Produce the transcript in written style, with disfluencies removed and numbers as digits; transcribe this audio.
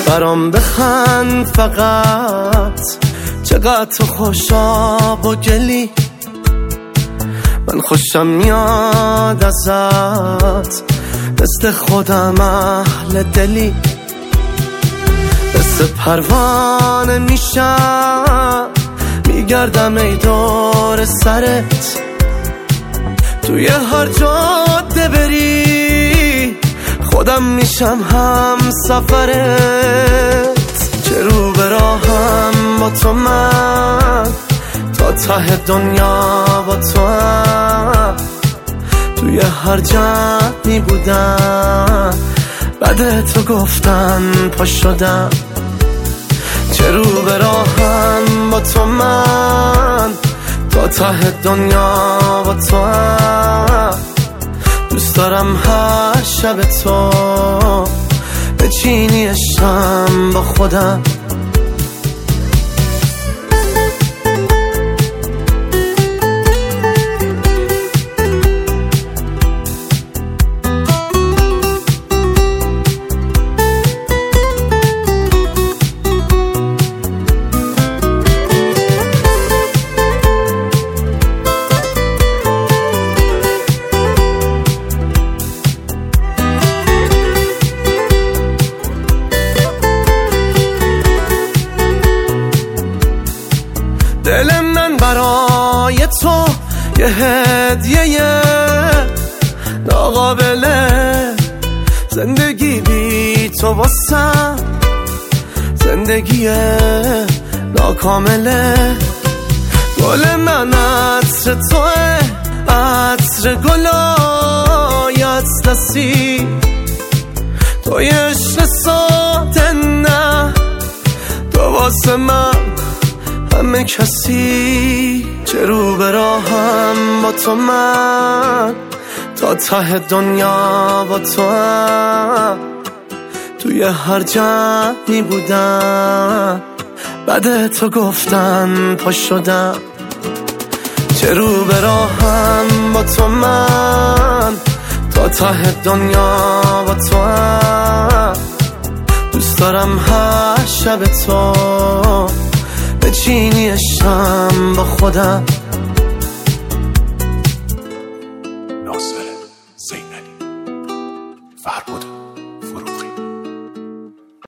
برام بخند فقط، چقدر تو خوشاب و گلی، من خوشم میاد ازت، مثل خودم اهل دلی، مثل پروانه میشم میگردم ای دور سرت، توی هر جاده بری خودم میشم هم سفرت. چه رو به راهم با تو من، تا ته دنیا با تو هم، توی هر جمعی بودم بعد تو گفتن پا شدم. چه رو به راهم با تو من، تا ته دنیا با تو هم، دوست دارم هر شب تو بچینی عشقم با خودم. دل من برای تو یه هدیه ناقابله، زندگی بی تو واسم زندگی ناکامله. گل من عطر توه، عطر گلای اطلسی، توی عشق ساده نه، تو واسه من همه کسی. چه رو به راهم با تو من، تا ته دنیا با تو هم، توی هر جمعی بودم بعد تو گفتن پا شدم. چه رو به راهم با تو من، تا ته دنیا با تو هم، دوست دارم هر شب تو بچینی عشقم با خودم.